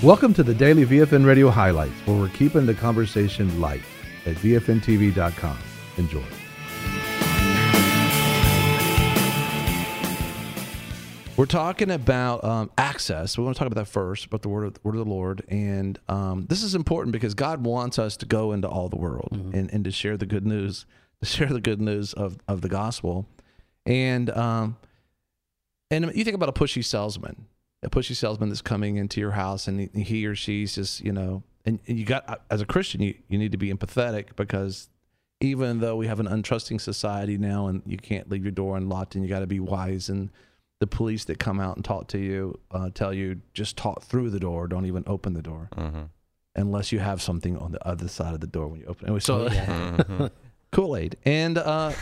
Welcome to the Daily VFN Radio Highlights, where we're keeping the conversation light at VFNTV.com. Enjoy. We're talking about access. We want to talk about that first, about the word of the Lord. And this is important because God wants us to go into all the world and to share the good news, of the gospel. And you think about a pushy salesman that's coming into your house, and he or she's just, and you got, as a Christian, you need to be empathetic, because even though we have an untrusting society now and you can't leave your door unlocked and you got to be wise, and the police that come out and talk to you tell you just talk through the door, don't even open the door unless you have something on the other side of the door when you open it. Anyway, so Kool-Aid. And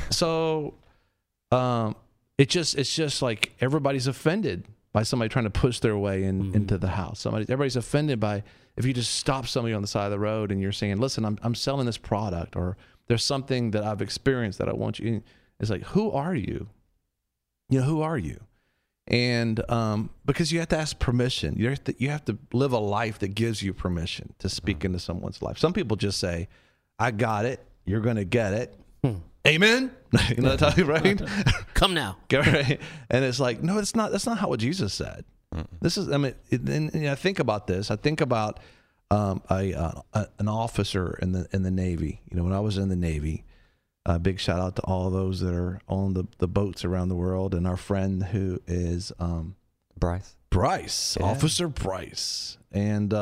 it's just like everybody's offended by somebody trying to push their way into the house. Everybody's offended by if you just stop somebody on the side of the road and you're saying, listen, I'm selling this product, or there's something that I've experienced that I want you. It's like, who are you? Who are you? And because you have to ask permission. You have to live a life that gives you permission to speak into someone's life. Some people just say, I got it. You're going to get it. Amen. That's right? Come now. Right? And it's like, no, it's not. That's not what Jesus said. This is, I think about this. I think about an officer in the Navy. When I was in the Navy, big shout out to all those that are on the boats around the world, and our friend who is Bryce, yeah. Officer Bryce. And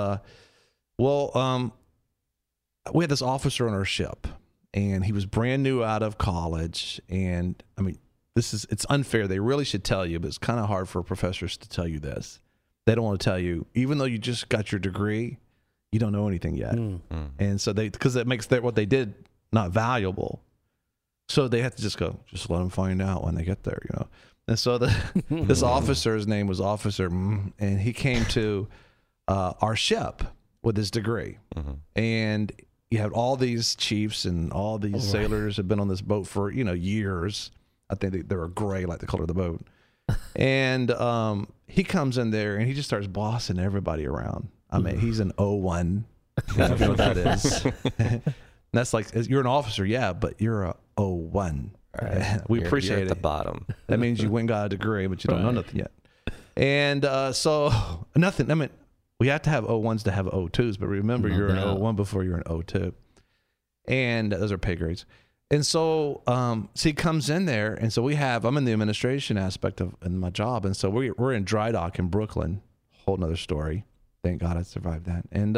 we had this officer on our ship, and he was brand new out of college. And it's unfair. They really should tell you, but it's kind of hard for professors to tell you this. They don't want to tell you, even though you just got your degree, you don't know anything yet. And so because it makes what they did not valuable. So they have to just let them find out when they get there, And so this officer's name was Officer, and he came to our ship with his degree. And you had all these chiefs and all these sailors have been on this boat for, years. I think they were gray, like the color of the boat. And he comes in there and he just starts bossing everybody around. He's an 01. I don't know what that is. That's like, you're an officer, yeah, but you're a 01. Right. We appreciate you're it. At the bottom. That means you went got a degree, but you don't know nothing yet. And so nothing. We have to have 01s to have 02s, but remember, you're an 01 before you're an 02. And those are pay grades. And so, he comes in there, and so I'm in the administration aspect in my job, and so we're in dry dock in Brooklyn. Whole nother story. Thank God I survived that. And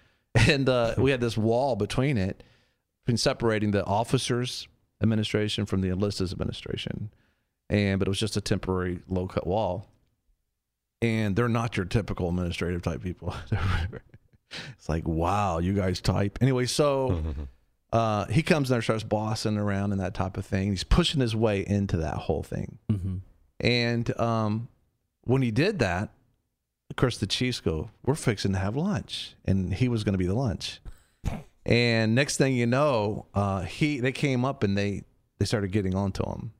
we had this wall between separating the officers' administration from the enlisted's administration, but it was just a temporary low-cut wall. And they're not your typical administrative type people. It's like, wow, you guys type. Anyway, so he comes there, starts bossing around and that type of thing. He's pushing his way into that whole thing. And when he did that, of course, the chiefs go, we're fixing to have lunch. And he was going to be the lunch. And next thing you know, they came up and they started getting onto him.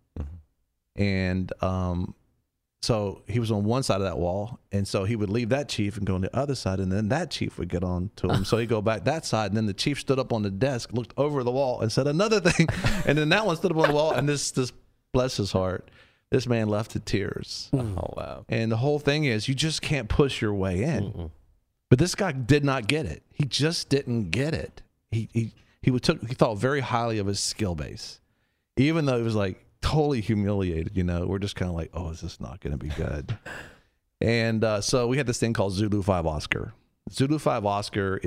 And so he was on one side of that wall, and so he would leave that chief and go on the other side, and then that chief would get on to him. So he'd go back that side, and then the chief stood up on the desk, looked over the wall, and said another thing. And then that one stood up on the wall, and this bless his heart, this man left in tears. Oh, wow. And the whole thing is, you just can't push your way in. But this guy did not get it. He just didn't get it. He thought very highly of his skill base, even though it was like totally humiliated. We're just kind of like, oh, is this not going to be good? And so we had this thing called Zulu 5 Oscar. Zulu 5 Oscar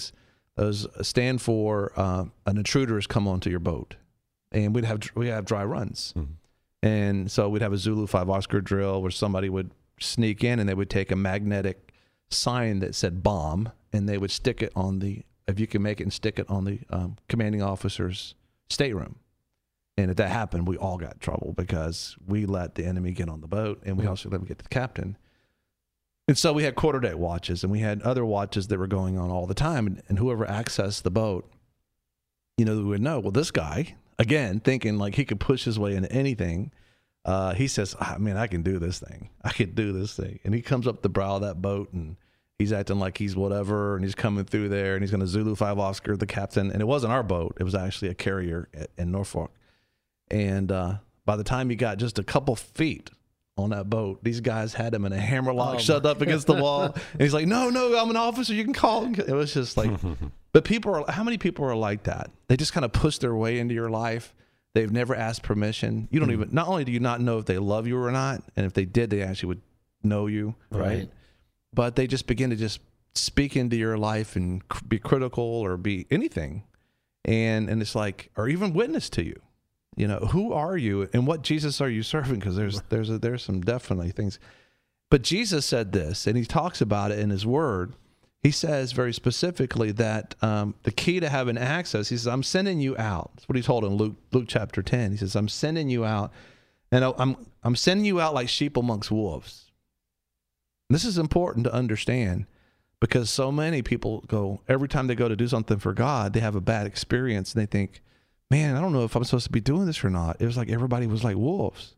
stand for an intruder has come onto your boat, and we have dry runs. And so we'd have a Zulu 5 Oscar drill where somebody would sneak in and they would take a magnetic sign that said bomb, and they would stick it on if you can make it, and stick it on the commanding officer's stateroom. And if that happened, we all got in trouble because we let the enemy get on the boat, and we also let them get to the captain. And so we had quarter deck watches, and we had other watches that were going on all the time. And whoever accessed the boat, we would know, well, this guy, again, thinking like he could push his way into anything, he says, I can do this thing. I could do this thing. And he comes up the brow of that boat, and he's acting like he's whatever, and he's coming through there, and he's going to Zulu 5 Oscar, the captain. And it wasn't our boat. It was actually a carrier in Norfolk. And by the time he got just a couple feet on that boat, these guys had him in a hammerlock, shut up against the wall. And he's like, no, I'm an officer. You can call. It was just like, but how many people are like that? They just kind of push their way into your life. They've never asked permission. You don't even, not only do you not know if they love you or not, and if they did, they actually would know you, right? But they just begin to just speak into your life and be critical or be anything. And it's like, or even witness to you. You know, who are you and what Jesus are you serving? Because there's some definitely things. But Jesus said this, and he talks about it in his word. He says very specifically that the key to having access, he says, I'm sending you out. That's what he told in Luke chapter 10. He says, I'm sending you out, and I'm sending you out like sheep amongst wolves. And this is important to understand, because so many people go, every time they go to do something for God, they have a bad experience, and they think, man, I don't know if I'm supposed to be doing this or not. It was like everybody was like wolves.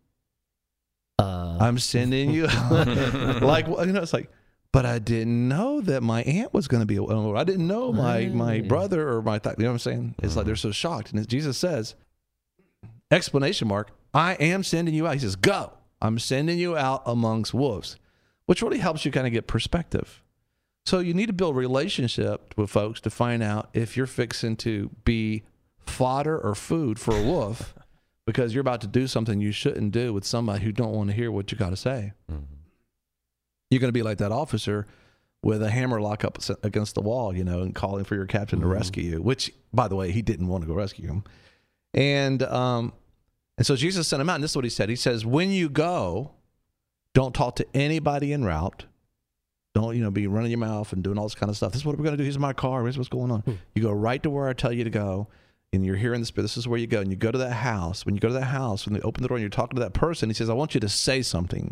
I'm sending you. Like, you know, it's like, but I didn't know that my aunt was going to be, I didn't know my brother or my, you know what I'm saying? It's like they're so shocked. And Jesus says, explanation mark, I am sending you out. He says, go. I'm sending you out amongst wolves, which really helps you kind of get perspective. So you need to build relationship with folks to find out if you're fixing to be fodder or food for a wolf, because you're about to do something you shouldn't do with somebody who don't want to hear what you got to say. You're going to be like that officer with a hammer lock up against the wall, you know, and calling for your captain to rescue you, which, by the way, he didn't want to go rescue him. And so Jesus sent him out, and this is what he said. He says, when you go, don't talk to anybody en route. Don't, you know, be running your mouth and doing all this kind of stuff. This is what we're going to do. Here's my car. Here's what's going on. You go right to where I tell you to go. And you're hearing the Spirit, this is where you go. And you go to that house. When you go to that house, when they open the door and you're talking to that person, he says, I want you to say something.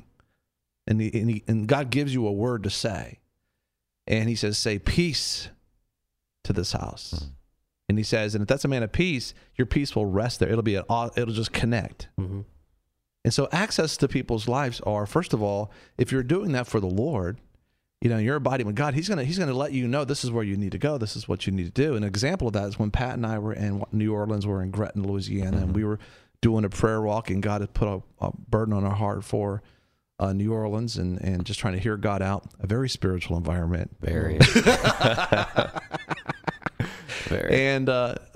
And God gives you a word to say. And he says, say peace to this house. And he says, and if that's a man of peace, your peace will rest there. It'll just connect. And so access to people's lives are, first of all, if you're doing that for the Lord, you know, you're abiding with God, he's gonna let you know this is where you need to go. This is what you need to do. An example of that is when Pat and I were in New Orleans, we're in Gretna, Louisiana, and we were doing a prayer walk, and God had put a burden on our heart for New Orleans and just trying to hear God out. A very spiritual environment. Very. And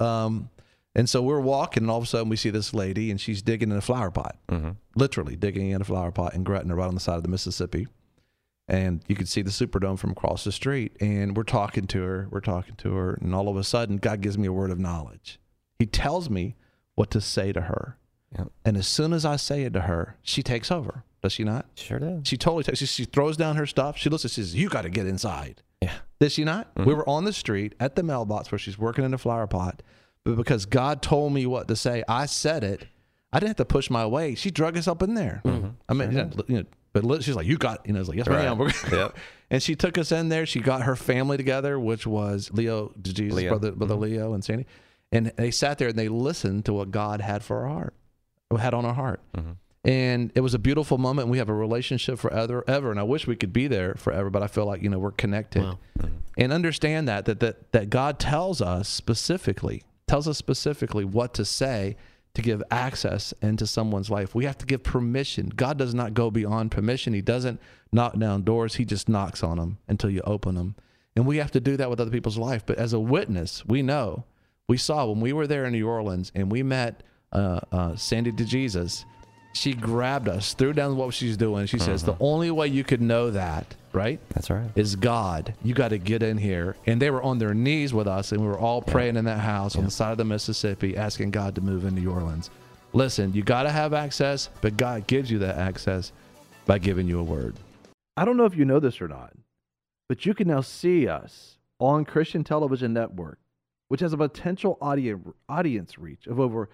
so we're walking, and all of a sudden we see this lady, and she's digging in a flower pot, literally digging in a flower pot in Gretna, right on the side of the Mississippi. And you could see the Superdome from across the street. And we're talking to her. And all of a sudden, God gives me a word of knowledge. He tells me what to say to her. Yep. And as soon as I say it to her, she takes over. Does she not? Sure does. She totally takes. She throws down her stuff. She looks and says, you got to get inside. Yeah. Did she not? We were on the street at the mailbox where she's working in a flower pot. But because God told me what to say, I said it. I didn't have to push my way. She drug us up in there. I mean, you know, but she's like, you got, you know, it's like, yes, ma'am. Yep. And she took us in there. She got her family together, which was Leo, Jesus, brother Leo and Sandy. And they sat there and they listened to what God had for our heart, had on our heart. And it was a beautiful moment. We have a relationship forever, and I wish we could be there forever, but I feel like, you know, we're connected. Wow. And understand that God tells us specifically what to say to give access into someone's life. We have to give permission. God does not go beyond permission. He doesn't knock down doors. He just knocks on them until you open them. And we have to do that with other people's life. But as a witness, we saw when we were there in New Orleans and we met Sandy DeJesus, she grabbed us, threw down what she's doing. She says, the only way you could know that, right? That's right. Is God. You got to get in here. And they were on their knees with us, and we were all praying in that house on the side of the Mississippi, asking God to move into New Orleans. Listen, you got to have access, but God gives you that access by giving you a word. I don't know if you know this or not, but you can now see us on Christian Television Network, which has a potential audience reach of over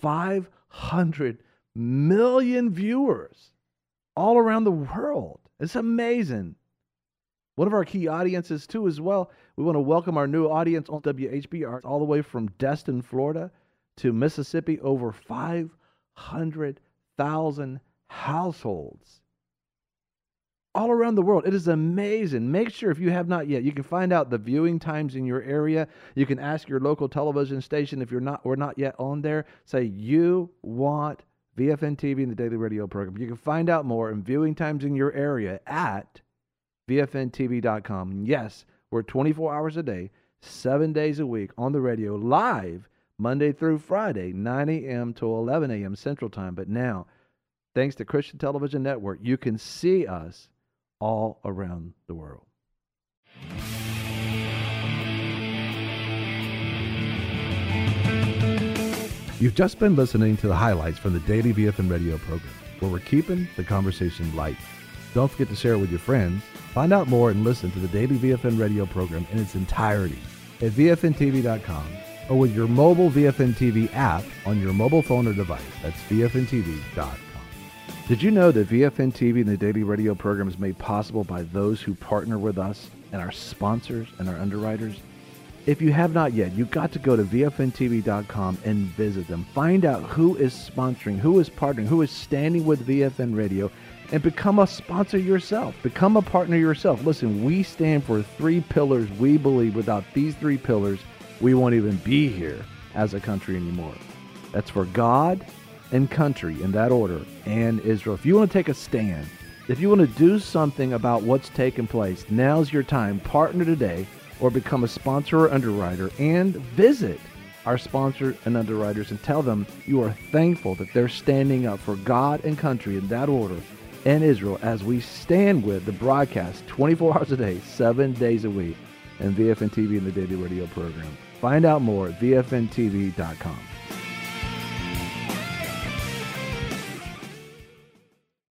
500 million viewers all around the world. It's amazing. One of our key audiences too as well. We want to welcome our new audience on WHBR all the way from Destin, Florida to Mississippi. Over 500,000 households all around the world. It is amazing. Make sure, if you have not yet, you can find out the viewing times in your area. You can ask your local television station if we're not yet on there. Say you want VFN TV and the Daily Radio program. You can find out more and viewing times in your area at VFNTV.com. Yes, we're 24 hours a day, 7 days a week on the radio, live Monday through Friday, 9 a.m. to 11 a.m. Central Time. But now, thanks to Christian Television Network, you can see us all around the world. You've just been listening to the highlights from the Daily VFN Radio program, where we're keeping the conversation light. Don't forget to share it with your friends. Find out more and listen to the Daily VFN Radio program in its entirety at VFNTV.com or with your mobile VFN TV app on your mobile phone or device. That's VFNTV.com. Did you know that VFN TV and the Daily Radio program is made possible by those who partner with us and our sponsors and our underwriters? If you have not yet, you've got to go to VFNTV.com and visit them. Find out who is sponsoring, who is partnering, who is standing with VFN Radio, and become a sponsor yourself. Become a partner yourself. Listen, we stand for 3 pillars. We believe without these 3 pillars, we won't even be here as a country anymore. That's for God and country, in that order, and Israel. If you want to take a stand, if you want to do something about what's taking place, now's your time. Partner today or become a sponsor or underwriter, and visit our sponsors and underwriters and tell them you are thankful that they're standing up for God and country, in that order, and Israel, as we stand with the broadcast 24 hours a day, 7 days a week, and VFN TV and the Daily Radio program. Find out more at VFNTV.com.